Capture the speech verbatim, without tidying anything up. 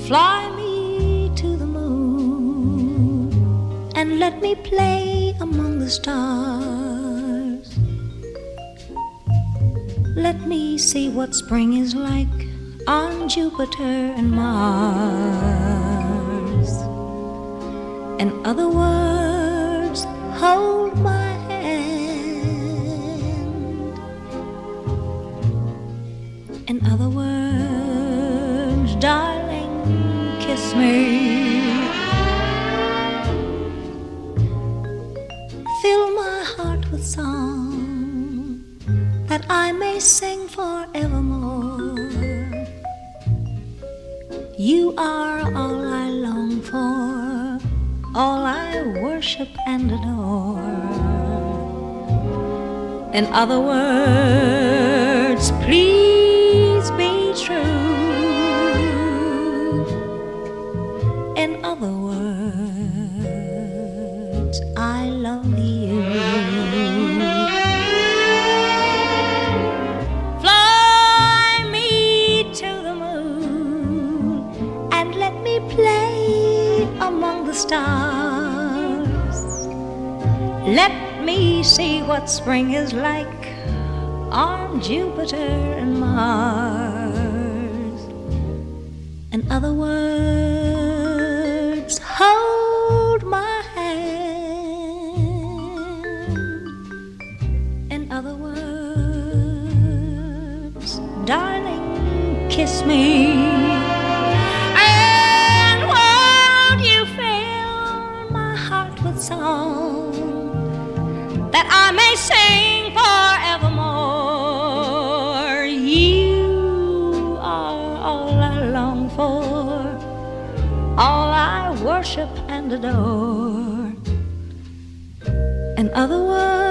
Fly me to the moon and let me play among the stars. Let me see what spring is like on Jupiter and Mars. In other words, hold my hand. In other words, darling, kiss me. Fill my heart with song that I may sing forevermore. You are all I long for, all I worship and adore. In other words, please be true. In other words, I love you. Fly me to the moon and let me play among the stars. Let me see what spring is like on Jupiter and Mars. In other words, hold my hand. In other words, darling, kiss me. And won't you fill my heart with song that I may sing forevermore. You are all I long for, all I worship and adore. In other words,